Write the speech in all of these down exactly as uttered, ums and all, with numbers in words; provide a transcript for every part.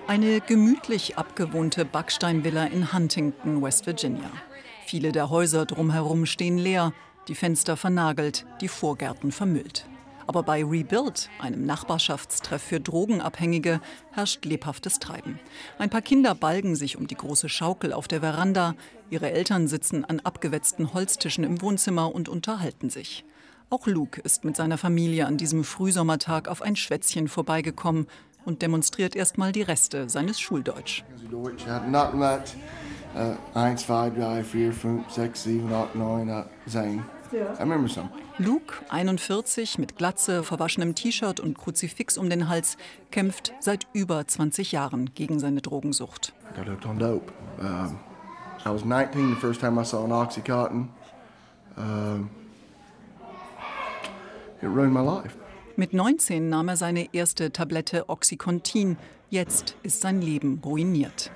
Eine gemütlich abgewohnte Backsteinvilla in Huntington, West Virginia. Viele der Häuser drumherum stehen leer, die Fenster vernagelt, die Vorgärten vermüllt. Aber bei Rebuild, einem Nachbarschaftstreff für Drogenabhängige, herrscht lebhaftes Treiben. Ein paar Kinder balgen sich um die große Schaukel auf der Veranda. Ihre Eltern sitzen an abgewetzten Holztischen im Wohnzimmer und unterhalten sich. Auch Luke ist mit seiner Familie an diesem Frühsommertag auf ein Schwätzchen vorbeigekommen und demonstriert erstmal die Reste seines Schuldeutsch. Luke, einundvierzig, mit Glatze, verwaschenem T-Shirt und Kruzifix um den Hals, kämpft seit über zwanzig Jahren gegen seine Drogensucht. Mit neunzehn nahm er seine erste Tablette Oxycontin. Jetzt ist sein Leben ruiniert.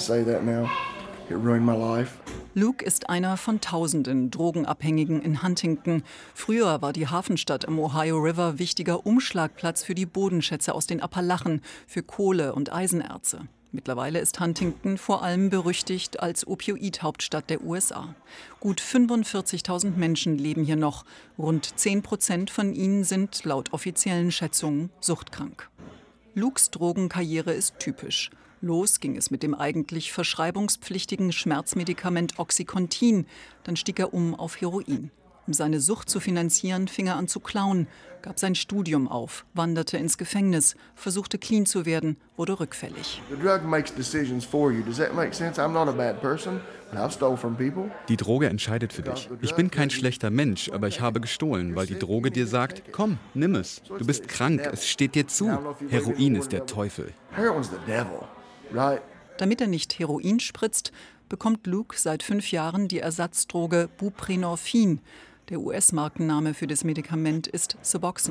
Luke ist einer von tausenden Drogenabhängigen in Huntington. Früher war die Hafenstadt am Ohio River wichtiger Umschlagplatz für die Bodenschätze aus den Appalachen, für Kohle und Eisenerze. Mittlerweile ist Huntington vor allem berüchtigt als Opioid-Hauptstadt der U S A. Gut fünfundvierzigtausend Menschen leben hier noch. Rund zehn Prozent von ihnen sind laut offiziellen Schätzungen suchtkrank. Lukes Drogenkarriere ist typisch. Los ging es mit dem eigentlich verschreibungspflichtigen Schmerzmedikament Oxycontin. Dann stieg er um auf Heroin. Um seine Sucht zu finanzieren, fing er an zu klauen, gab sein Studium auf, wanderte ins Gefängnis, versuchte clean zu werden, wurde rückfällig. Die Droge entscheidet für dich. Ich bin kein schlechter Mensch, aber ich habe gestohlen, weil die Droge dir sagt, komm, nimm es. Du bist krank, es steht dir zu. Heroin ist der Teufel. Damit er nicht Heroin spritzt, bekommt Luke seit fünf Jahren die Ersatzdroge Buprenorphin. Der U S-Markenname für das Medikament ist Suboxone.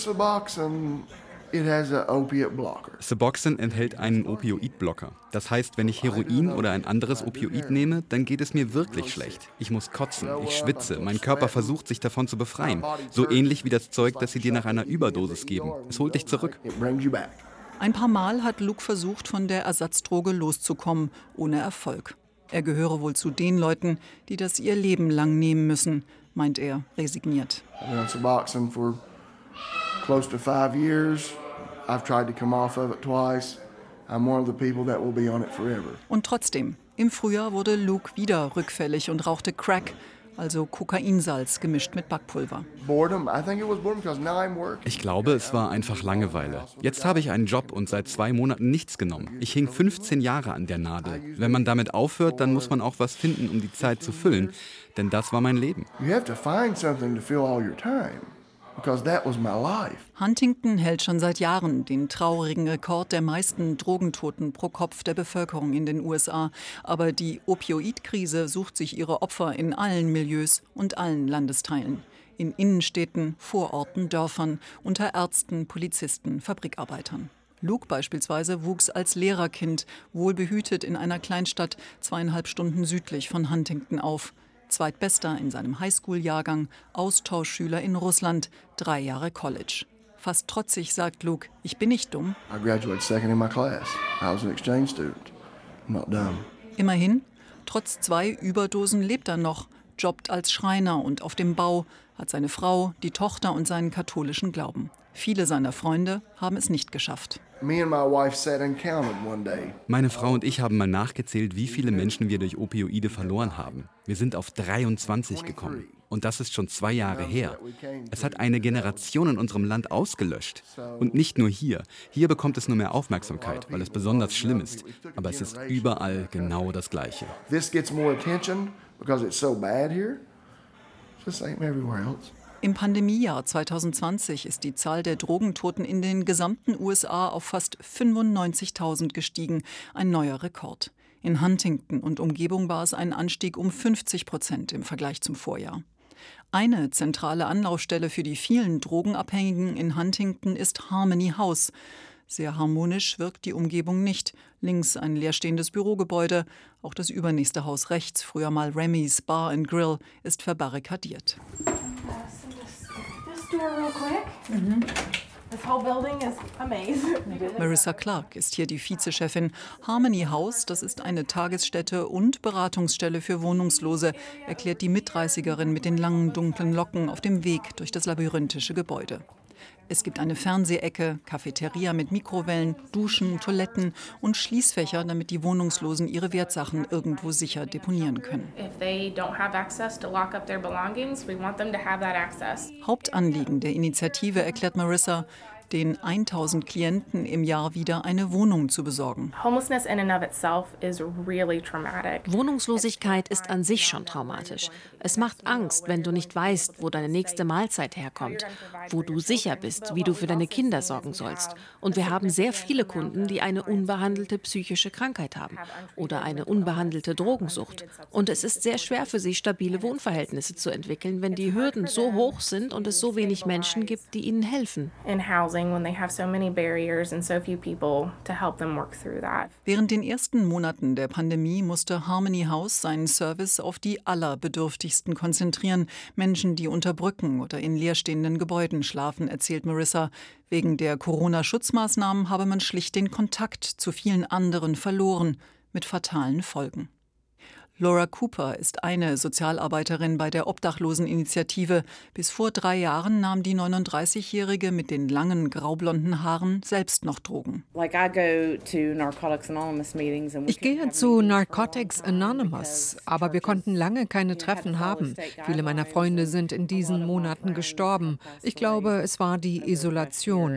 Suboxone enthält einen Opioidblocker. Das heißt, wenn ich Heroin oder ein anderes Opioid nehme, dann geht es mir wirklich schlecht. Ich muss kotzen, ich schwitze, mein Körper versucht, sich davon zu befreien. So ähnlich wie das Zeug, das sie dir nach einer Überdosis geben. Es holt dich zurück. Ein paar Mal hat Luke versucht, von der Ersatzdroge loszukommen, ohne Erfolg. Er gehöre wohl zu den Leuten, die das ihr Leben lang nehmen müssen, meint er resigniert. Und trotzdem, im Frühjahr wurde Luke wieder rückfällig und rauchte Crack, also Kokainsalz gemischt mit Backpulver. Ich glaube, es war einfach Langeweile. Jetzt habe ich einen Job und seit zwei Monaten nichts genommen. Ich hing fünfzehn Jahre an der Nadel. Wenn man damit aufhört, dann muss man auch was finden, um die Zeit zu füllen. Denn das war mein Leben. Huntington hält schon seit Jahren den traurigen Rekord der meisten Drogentoten pro Kopf der Bevölkerung in den U S A. Aber die Opioidkrise sucht sich ihre Opfer in allen Milieus und allen Landesteilen. In Innenstädten, Vororten, Dörfern, unter Ärzten, Polizisten, Fabrikarbeitern. Luke beispielsweise wuchs als Lehrerkind, wohlbehütet in einer Kleinstadt zweieinhalb Stunden südlich von Huntington auf. Zweitbester in seinem Highschool-Jahrgang, Austauschschüler in Russland, drei Jahre College. Fast trotzig sagt Luke, ich bin nicht dumm. Immerhin, trotz zwei Überdosen lebt er noch, jobbt als Schreiner und auf dem Bau, hat seine Frau, die Tochter und seinen katholischen Glauben. Viele seiner Freunde haben es nicht geschafft. Meine Frau und ich haben mal nachgezählt, wie viele Menschen wir durch Opioide verloren haben. Wir sind auf dreiundzwanzig gekommen. Und das ist schon zwei Jahre her. Es hat eine Generation in unserem Land ausgelöscht. Und nicht nur hier. Hier bekommt es nur mehr Aufmerksamkeit, weil es besonders schlimm ist. Aber es ist überall genau das Gleiche. Im Pandemiejahr zwanzig zwanzig ist die Zahl der Drogentoten in den gesamten U S A auf fast fünfundneunzigtausend gestiegen, ein neuer Rekord. In Huntington und Umgebung war es ein Anstieg um fünfzig Prozent im Vergleich zum Vorjahr. Eine zentrale Anlaufstelle für die vielen Drogenabhängigen in Huntington ist Harmony House. Sehr harmonisch wirkt die Umgebung nicht. Links ein leerstehendes Bürogebäude. Auch das übernächste Haus rechts, früher mal Remy's Bar and Grill, ist verbarrikadiert. Marissa Clark ist hier die Vizechefin. Harmony House, das ist eine Tagesstätte und Beratungsstelle für Wohnungslose, erklärt die Mitdreißigerin mit den langen, dunklen Locken auf dem Weg durch das labyrinthische Gebäude. Es gibt eine Fernsehecke, Cafeteria mit Mikrowellen, Duschen, Toiletten und Schließfächer, damit die Wohnungslosen ihre Wertsachen irgendwo sicher deponieren können. Hauptanliegen der Initiative, erklärt Marissa, den tausend Klienten im Jahr wieder eine Wohnung zu besorgen. Wohnungslosigkeit ist an sich schon traumatisch. Es macht Angst, wenn du nicht weißt, wo deine nächste Mahlzeit herkommt, wo du sicher bist, wie du für deine Kinder sorgen sollst. Und wir haben sehr viele Kunden, die eine unbehandelte psychische Krankheit haben oder eine unbehandelte Drogensucht. Und es ist sehr schwer für sie, stabile Wohnverhältnisse zu entwickeln, wenn die Hürden so hoch sind und es so wenig Menschen gibt, die ihnen helfen. Während den ersten Monaten der Pandemie musste Harmony House seinen Service auf die Allerbedürftigsten konzentrieren. Menschen, die unter Brücken oder in leerstehenden Gebäuden schlafen, erzählt Marissa. Wegen der Corona-Schutzmaßnahmen habe man schlicht den Kontakt zu vielen anderen verloren, mit fatalen Folgen. Laura Cooper ist eine Sozialarbeiterin bei der Obdachloseninitiative. Bis vor drei Jahren nahm die neununddreißigjährige mit den langen graublonden Haaren selbst noch Drogen. Ich gehe zu Narcotics Anonymous, aber wir konnten lange keine Treffen haben. Viele meiner Freunde sind in diesen Monaten gestorben. Ich glaube, es war die Isolation.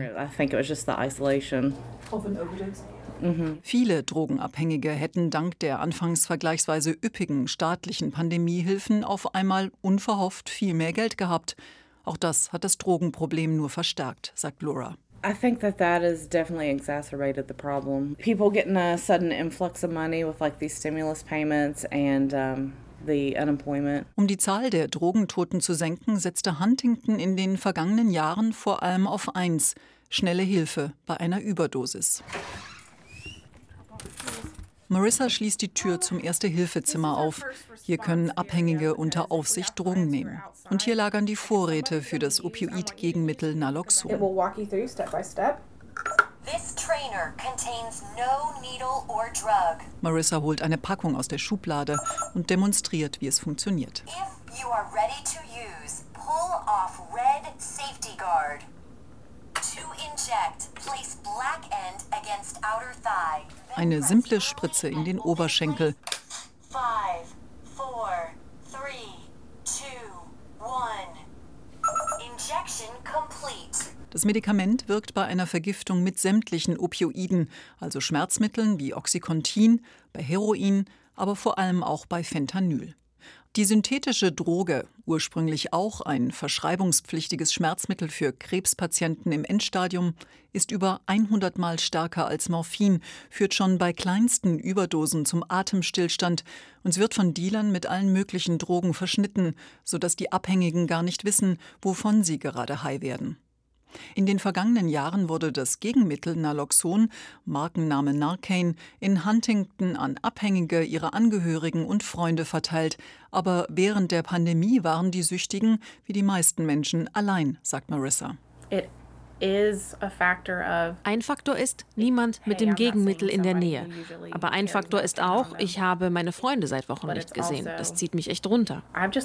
Mhm. Viele Drogenabhängige hätten dank der anfangs vergleichsweise üppigen staatlichen Pandemiehilfen auf einmal unverhofft viel mehr Geld gehabt. Auch das hat das Drogenproblem nur verstärkt, sagt Laura. I think that that has definitely exacerbated the problem. People getting a sudden influx of money with like these stimulus payments and um Um die Zahl der Drogentoten zu senken, setzte Huntington in den vergangenen Jahren vor allem auf eins: schnelle Hilfe bei einer Überdosis. Marissa schließt die Tür zum Erste-Hilfe-Zimmer auf. Hier können Abhängige unter Aufsicht Drogen nehmen. Und hier lagern die Vorräte für das Opioid-Gegenmittel Naloxon. Marissa holt eine Packung aus der Schublade und demonstriert, wie es funktioniert. Eine simple Spritze in den Oberschenkel. Das Medikament wirkt bei einer Vergiftung mit sämtlichen Opioiden, also Schmerzmitteln wie Oxycontin, bei Heroin, aber vor allem auch bei Fentanyl. Die synthetische Droge, ursprünglich auch ein verschreibungspflichtiges Schmerzmittel für Krebspatienten im Endstadium, ist über hundert Mal stärker als Morphin, führt schon bei kleinsten Überdosen zum Atemstillstand und wird von Dealern mit allen möglichen Drogen verschnitten, sodass die Abhängigen gar nicht wissen, wovon sie gerade high werden. In den vergangenen Jahren wurde das Gegenmittel Naloxon, Markenname Narcan, in Huntington an Abhängige, ihre Angehörigen und Freunde verteilt. Aber während der Pandemie waren die Süchtigen, wie die meisten Menschen, allein, sagt Marissa. It Ein Faktor ist, niemand mit dem Gegenmittel in der Nähe. Aber ein Faktor ist auch, ich habe meine Freunde seit Wochen nicht gesehen. Das zieht mich echt runter.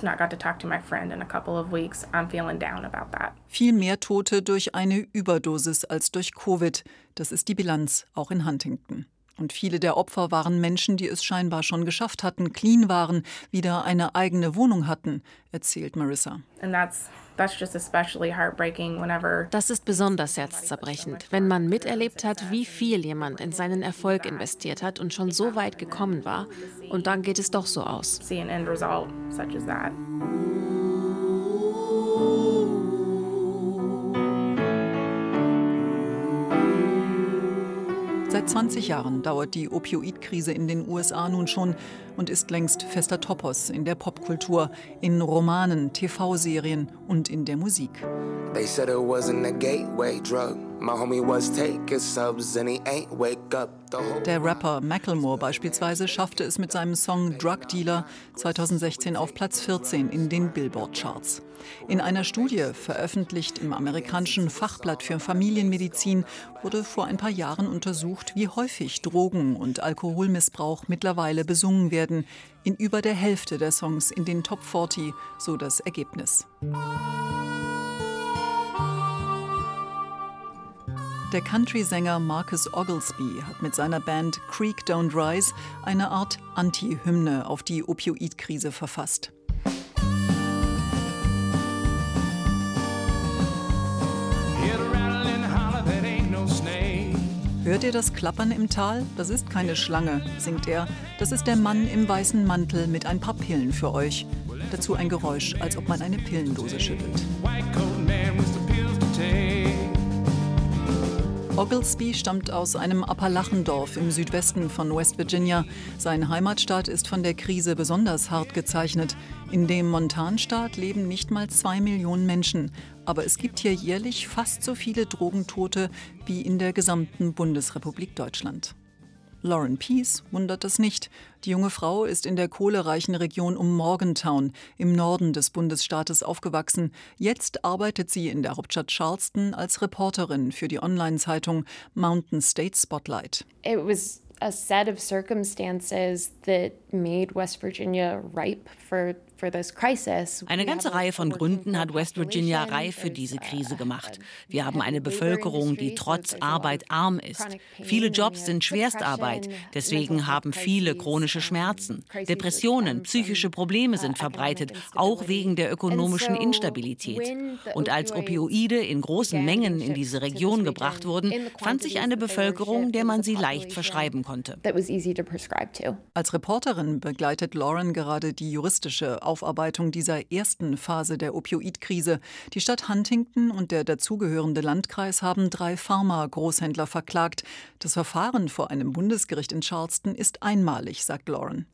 Viel mehr Tote durch eine Überdosis als durch Covid. Das ist die Bilanz, auch in Huntington. Und viele der Opfer waren Menschen, die es scheinbar schon geschafft hatten, clean waren, wieder eine eigene Wohnung hatten, erzählt Marissa. Das ist besonders herzzerbrechend, wenn man miterlebt hat, wie viel jemand in seinen Erfolg investiert hat und schon so weit gekommen war. Und dann geht es doch so aus. Seit zwanzig Jahren dauert die Opioidkrise in den U S A nun schon und ist längst fester Topos in der Popkultur, in Romanen, T V-Serien und in der Musik. They said it wasn't a gateway drug. Der Rapper Macklemore beispielsweise schaffte es mit seinem Song Drug Dealer zweitausendsechzehn auf Platz vierzehn in den Billboard-Charts. In einer Studie, veröffentlicht im amerikanischen Fachblatt für Familienmedizin, wurde vor ein paar Jahren untersucht, wie häufig Drogen- und Alkoholmissbrauch mittlerweile besungen werden. In über der Hälfte der Songs in den Top vierzig, so das Ergebnis. Der Country-Sänger Marcus Oglesby hat mit seiner Band Creek Don't Rise eine Art Anti-Hymne auf die Opioid-Krise verfasst. Hört ihr das Klappern im Tal? Das ist keine Schlange, singt er. Das ist der Mann im weißen Mantel mit ein paar Pillen für euch. Dazu ein Geräusch, als ob man eine Pillendose schüttelt. Oglesby stammt aus einem Appalachendorf im Südwesten von West Virginia. Sein Heimatstaat ist von der Krise besonders hart gezeichnet. In dem Montanstaat leben nicht mal zwei Millionen Menschen. Aber es gibt hier jährlich fast so viele Drogentote wie in der gesamten Bundesrepublik Deutschland. Lauren Peace wundert das nicht. Die junge Frau ist in der kohlereichen Region um Morgantown im Norden des Bundesstaates aufgewachsen. Jetzt arbeitet sie in der Hauptstadt Charleston als Reporterin für die Online-Zeitung Mountain State Spotlight. It was a set of circumstances that made West Virginia ripe for Eine ganze Reihe von Gründen hat West Virginia reif für diese Krise gemacht. Wir haben eine Bevölkerung, die trotz Arbeit arm ist. Viele Jobs sind Schwerstarbeit, deswegen haben viele chronische Schmerzen. Depressionen, psychische Probleme sind verbreitet, auch wegen der ökonomischen Instabilität. Und als Opioide in großen Mengen in diese Region gebracht wurden, fand sich eine Bevölkerung, der man sie leicht verschreiben konnte. Als Reporterin begleitet Lauren gerade die juristische Aufarbeitung dieser ersten Phase der Opioidkrise. Die Stadt Huntington und der dazugehörende Landkreis haben drei Pharma-Großhändler verklagt. Das Verfahren vor einem Bundesgericht in Charleston ist einmalig, sagt Lauren.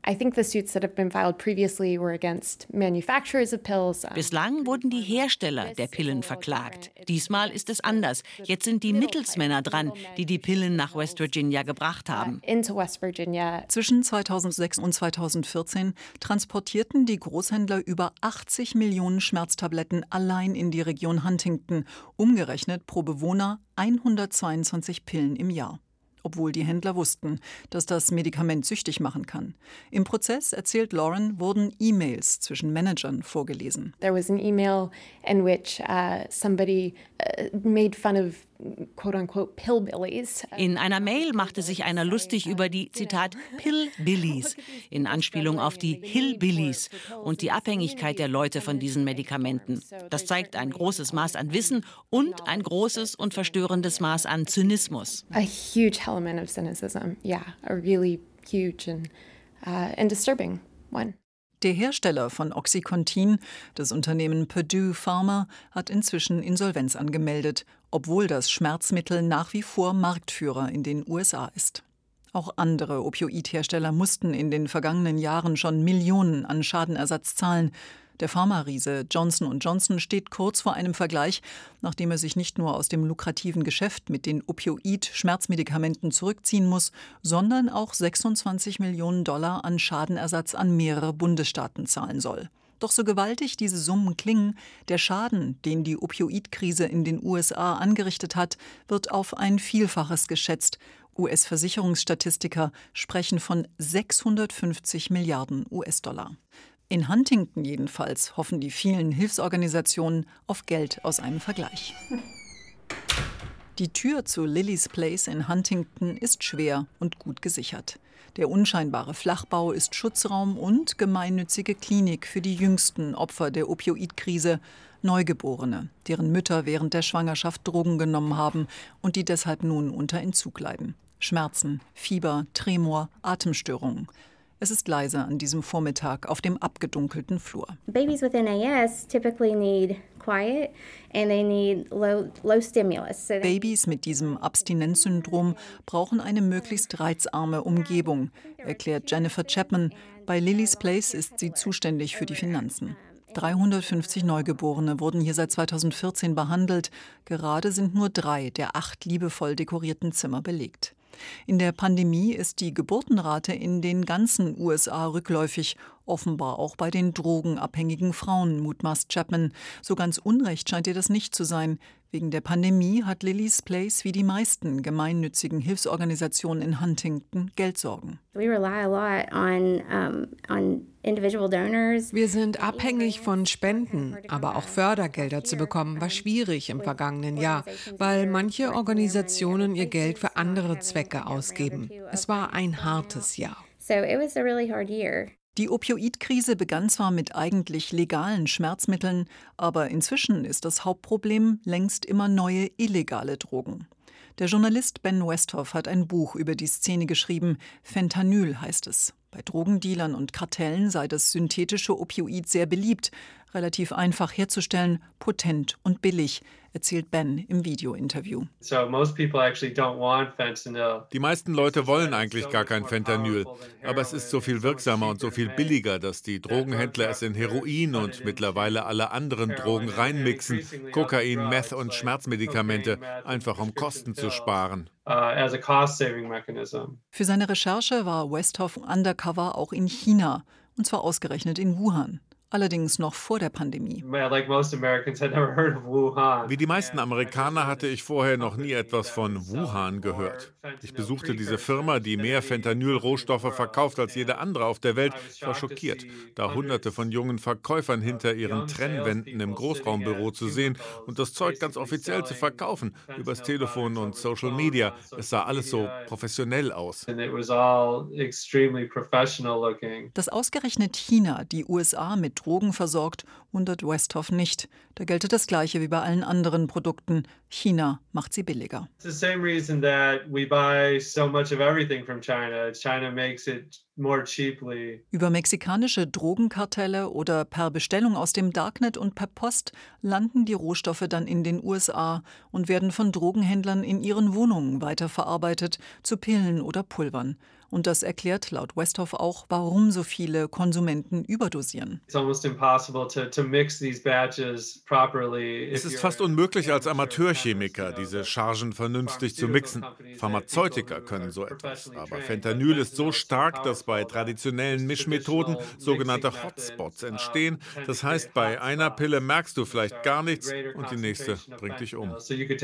Bislang wurden die Hersteller der Pillen verklagt. Diesmal ist es anders. Jetzt sind die Mittelsmänner dran, die die Pillen nach West Virginia gebracht haben. Zwischen zweitausendsechs und zweitausendvierzehn transportierten die Großhändler über achtzig Millionen Schmerztabletten allein in die Region Huntington, umgerechnet pro Bewohner hundertzweiundzwanzig Pillen im Jahr. Obwohl die Händler wussten, dass das Medikament süchtig machen kann. Im Prozess, erzählt Lauren, wurden E-Mails zwischen Managern vorgelesen. There was an email in which uh, somebody uh, made fun of quote-unquote Pillbillies. In einer Mail machte sich einer lustig über die, Zitat, Pillbillies, in Anspielung auf die Hillbillies und die Abhängigkeit der Leute von diesen Medikamenten. Das zeigt ein großes Maß an Wissen und ein großes und verstörendes Maß an Zynismus. A huge element of cynicism, yeah, a really huge and, uh, and disturbing one. Der Hersteller von Oxycontin, das Unternehmen Purdue Pharma, hat inzwischen Insolvenz angemeldet, obwohl das Schmerzmittel nach wie vor Marktführer in den U S A ist. Auch andere Opioidhersteller mussten in den vergangenen Jahren schon Millionen an Schadenersatz zahlen. Der Pharmariese Johnson und Johnson steht kurz vor einem Vergleich, nachdem er sich nicht nur aus dem lukrativen Geschäft mit den Opioid-Schmerzmedikamenten zurückziehen muss, sondern auch sechsundzwanzig Millionen Dollar an Schadenersatz an mehrere Bundesstaaten zahlen soll. Doch so gewaltig diese Summen klingen, der Schaden, den die Opioidkrise in den U S A angerichtet hat, wird auf ein Vielfaches geschätzt. U S-Versicherungsstatistiker sprechen von sechshundertfünfzig Milliarden U S-Dollar. In Huntington jedenfalls hoffen die vielen Hilfsorganisationen auf Geld aus einem Vergleich. Die Tür zu Lily's Place in Huntington ist schwer und gut gesichert. Der unscheinbare Flachbau ist Schutzraum und gemeinnützige Klinik für die jüngsten Opfer der Opioidkrise, Neugeborene, deren Mütter während der Schwangerschaft Drogen genommen haben und die deshalb nun unter Entzug leiden. Schmerzen, Fieber, Tremor, Atemstörungen. Es ist leise an diesem Vormittag auf dem abgedunkelten Flur. Babies with N A S typically need quiet and they need low, low stimulus. So Babys mit diesem Abstinenzsyndrom brauchen eine möglichst reizarme Umgebung, erklärt Jennifer Chapman. Bei Lily's Place ist sie zuständig für die Finanzen. dreihundertfünfzig Neugeborene wurden hier seit zweitausendvierzehn behandelt. Gerade sind nur drei der acht liebevoll dekorierten Zimmer belegt. In der Pandemie ist die Geburtenrate in den ganzen U S A rückläufig, offenbar auch bei den drogenabhängigen Frauen, mutmaßt Chapman. So ganz unrecht scheint ihr das nicht zu sein. Wegen der Pandemie hat Lily's Place wie die meisten gemeinnützigen Hilfsorganisationen in Huntington Geldsorgen. Wir sind abhängig von Spenden, aber auch Fördergelder zu bekommen war schwierig im vergangenen Jahr, weil manche Organisationen ihr Geld für andere Zwecke ausgeben. Es war ein hartes Jahr. Die Opioidkrise begann zwar mit eigentlich legalen Schmerzmitteln, aber inzwischen ist das Hauptproblem längst immer neue illegale Drogen. Der Journalist Ben Westhoff hat ein Buch über die Szene geschrieben. Fentanyl heißt es. Bei Drogendealern und Kartellen sei das synthetische Opioid sehr beliebt, relativ einfach herzustellen, potent und billig, erzählt Ben im Videointerview. Die meisten Leute wollen eigentlich gar kein Fentanyl, aber es ist so viel wirksamer und so viel billiger, dass die Drogenhändler es in Heroin und mittlerweile alle anderen Drogen reinmixen, Kokain, Meth und Schmerzmedikamente, einfach um Kosten zu sparen. Für seine Recherche war Westhoff undercover auch in China, und zwar ausgerechnet in Wuhan. Allerdings noch vor der Pandemie. Wie die meisten Amerikaner hatte ich vorher noch nie etwas von Wuhan gehört. Ich besuchte diese Firma, die mehr Fentanyl-Rohstoffe verkauft als jede andere auf der Welt. Ich war schockiert, da Hunderte von jungen Verkäufern hinter ihren Trennwänden im Großraumbüro zu sehen und das Zeug ganz offiziell zu verkaufen, übers Telefon und Social Media. Es sah alles so professionell aus. Dass ausgerechnet China die U S A mit Drogen versorgt, wundert Westhoff nicht. Da gelte das Gleiche wie bei allen anderen Produkten. China macht sie billiger. Über mexikanische Drogenkartelle oder per Bestellung aus dem Darknet und per Post landen die Rohstoffe dann in den U S A und werden von Drogenhändlern in ihren Wohnungen weiterverarbeitet zu Pillen oder Pulvern. Und das erklärt laut Westhoff auch, warum so viele Konsumenten überdosieren. Es ist fast unmöglich, als Amateurchemiker diese Chargen vernünftig zu mixen. Pharmazeutiker können so etwas. Aber Fentanyl ist so stark, dass bei traditionellen Mischmethoden sogenannte Hotspots entstehen. Das heißt, bei einer Pille merkst du vielleicht gar nichts und die nächste bringt dich um.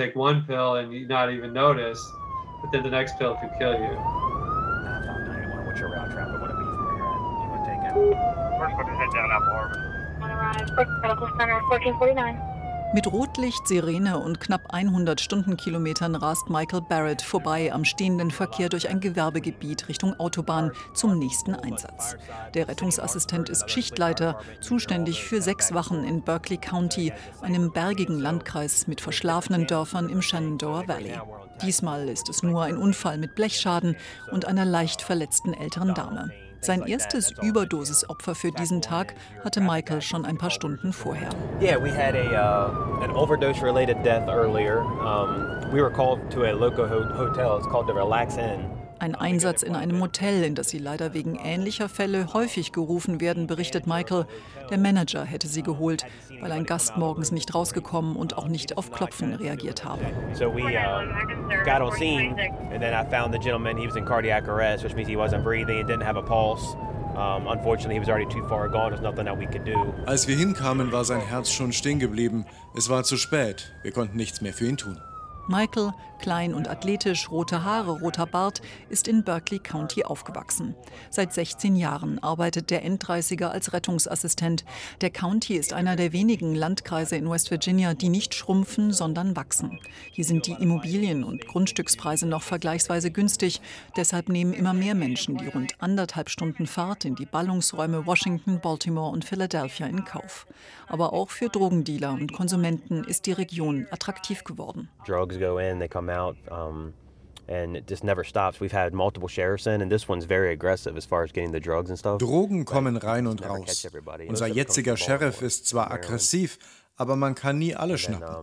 Mit Rotlicht, Sirene und knapp hundert Stundenkilometern rast Michael Barrett vorbei am stehenden Verkehr durch ein Gewerbegebiet Richtung Autobahn zum nächsten Einsatz. Der Rettungsassistent ist Schichtleiter, zuständig für sechs Wachen in Berkeley County, einem bergigen Landkreis mit verschlafenen Dörfern im Shenandoah Valley. Diesmal ist es nur ein Unfall mit Blechschaden und einer leicht verletzten älteren Dame. Sein erstes Überdosisopfer für diesen Tag hatte Michael schon ein paar Stunden vorher. Yeah, we had a uh, an overdose-related death earlier. Um, we were called to a local hotel. It's called the Relax Inn. Ein Einsatz in einem Motel, in das sie leider wegen ähnlicher Fälle häufig gerufen werden, berichtet Michael. Der Manager hätte sie geholt, weil ein Gast morgens nicht rausgekommen und auch nicht auf Klopfen reagiert habe. So we uh, got on scene and then I found the gentleman. He was in cardiac arrest, which means he wasn't breathing and didn't have a pulse. Um, unfortunately, he was already too far gone. There's nothing that we could do. Als wir hinkamen, war sein Herz schon stehen geblieben. Es war zu spät. Wir konnten nichts mehr für ihn tun. Michael, klein und athletisch, rote Haare, roter Bart, ist in Berkeley County aufgewachsen. Seit sechzehn Jahren arbeitet der Enddreißiger als Rettungsassistent. Der County ist einer der wenigen Landkreise in West Virginia, die nicht schrumpfen, sondern wachsen. Hier sind die Immobilien- und Grundstückspreise noch vergleichsweise günstig. Deshalb nehmen immer mehr Menschen die rund anderthalb Stunden Fahrt in die Ballungsräume Washington, Baltimore und Philadelphia in Kauf. Aber auch für Drogendealer und Konsumenten ist die Region attraktiv geworden. Drugs go in, they come out, um, and it just never stops. We've had multiple sheriffs in, and this one's very aggressive as far as getting the drugs and stuff. Drogen kommen rein und raus. Unser jetziger Sheriff ist zwar aggressiv, aber man kann nie alle schnappen.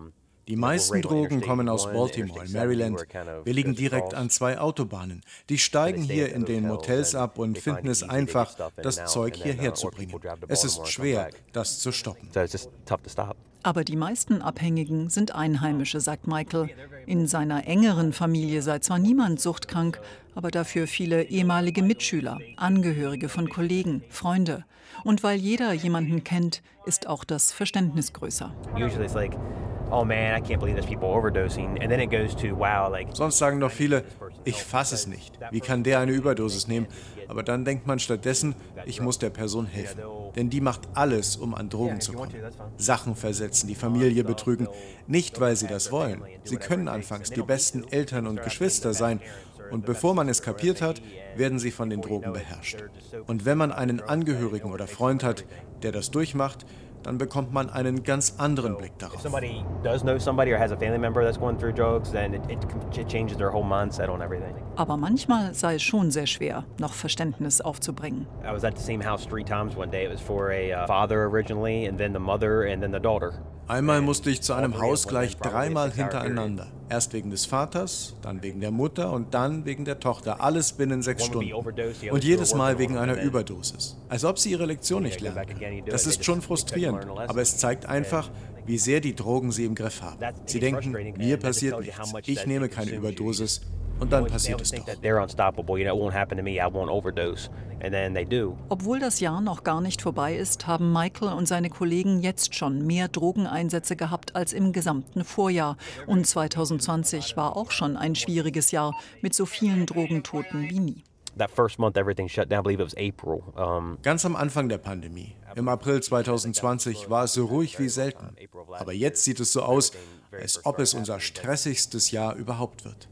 Die meisten Drogen kommen aus Baltimore in Maryland. Wir liegen direkt an zwei Autobahnen. Die steigen hier in den Motels ab und finden es einfach, das Zeug hierher zu bringen. Es ist schwer, das zu stoppen. Aber die meisten Abhängigen sind Einheimische, sagt Michael. In seiner engeren Familie sei zwar niemand suchtkrank, aber dafür viele ehemalige Mitschüler, Angehörige von Kollegen, Freunde. Und weil jeder jemanden kennt, ist auch das Verständnis größer. Oh man, I can't believe there's people overdosing. And then it goes to, wow, like... Sonst sagen doch viele, ich fasse es nicht. Wie kann der eine Überdosis nehmen? Aber dann denkt man stattdessen, ich muss der Person helfen. Denn die macht alles, um an Drogen zu kommen. Sachen versetzen, die Familie betrügen. Nicht, weil sie das wollen. Sie können anfangs die besten Eltern und Geschwister sein. Und bevor man es kapiert hat, werden sie von den Drogen beherrscht. Und wenn man einen Angehörigen oder Freund hat, der das durchmacht, dann bekommt man einen ganz anderen Blick darauf. Aber manchmal sei es schon sehr schwer, noch Verständnis aufzubringen. I was at the same house three times one day. It was for a father originally, and then the mother, and then the daughter. Einmal musste ich zu einem Haus gleich dreimal hintereinander. Erst wegen des Vaters, dann wegen der Mutter und dann wegen der Tochter. Alles binnen sechs Stunden. Und jedes Mal wegen einer Überdosis. Als ob sie ihre Lektion nicht lernen. Das ist schon frustrierend, aber es zeigt einfach, wie sehr die Drogen sie im Griff haben. Sie denken, mir passiert nichts. Ich nehme keine Überdosis. Und dann passiert es doch. Obwohl das Jahr noch gar nicht vorbei ist, haben Michael und seine Kollegen jetzt schon mehr Drogeneinsätze gehabt als im gesamten Vorjahr. Und zwanzig zwanzig war auch schon ein schwieriges Jahr mit so vielen Drogentoten wie nie. Ganz am Anfang der Pandemie, im April zwanzig zwanzig, war es so ruhig wie selten. Aber jetzt sieht es so aus, als ob es unser stressigstes Jahr überhaupt wird.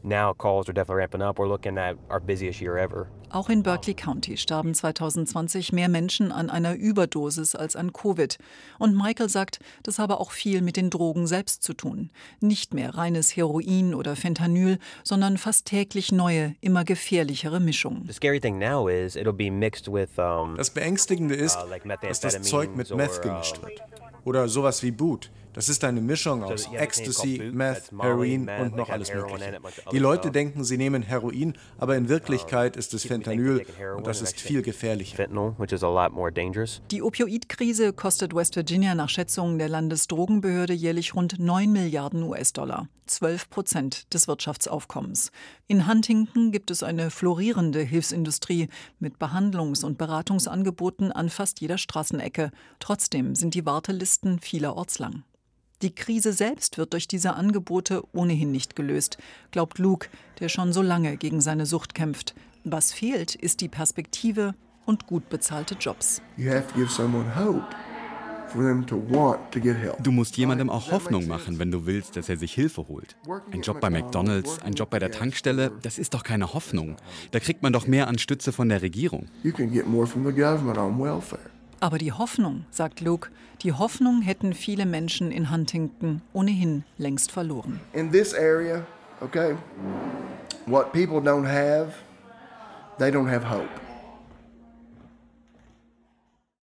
Auch in Berkeley County starben zwanzig zwanzig mehr Menschen an einer Überdosis als an Covid. Und Michael sagt, das habe auch viel mit den Drogen selbst zu tun. Nicht mehr reines Heroin oder Fentanyl, sondern fast täglich neue, immer gefährlichere Mischungen. Das Beängstigende ist, dass das Zeug mit Meth gemischt wird. Oder sowas wie Boot. Das ist eine Mischung aus Ecstasy, Meth, Heroin und noch alles Mögliche. Die Leute denken, sie nehmen Heroin, aber in Wirklichkeit ist es Fentanyl und das ist viel gefährlicher. Die Opioidkrise kostet West Virginia nach Schätzungen der Landesdrogenbehörde jährlich rund neun Milliarden U S-Dollar, zwölf Prozent des Wirtschaftsaufkommens. In Huntington gibt es eine florierende Hilfsindustrie mit Behandlungs- und Beratungsangeboten an fast jeder Straßenecke. Trotzdem sind die Wartelisten vielerorts lang. Die Krise selbst wird durch diese Angebote ohnehin nicht gelöst, glaubt Luke, der schon so lange gegen seine Sucht kämpft. Was fehlt, ist die Perspektive und gut bezahlte Jobs. Du musst jemandem auch Hoffnung machen, wenn du willst, dass er sich Hilfe holt. Ein Job bei McDonald's, ein Job bei der Tankstelle, das ist doch keine Hoffnung. Da kriegt man doch mehr an Stütze von der Regierung. Aber die Hoffnung, sagt Luke, die Hoffnung hätten viele Menschen in Huntington ohnehin längst verloren. In this area, okay, what people don't have, they don't have hope.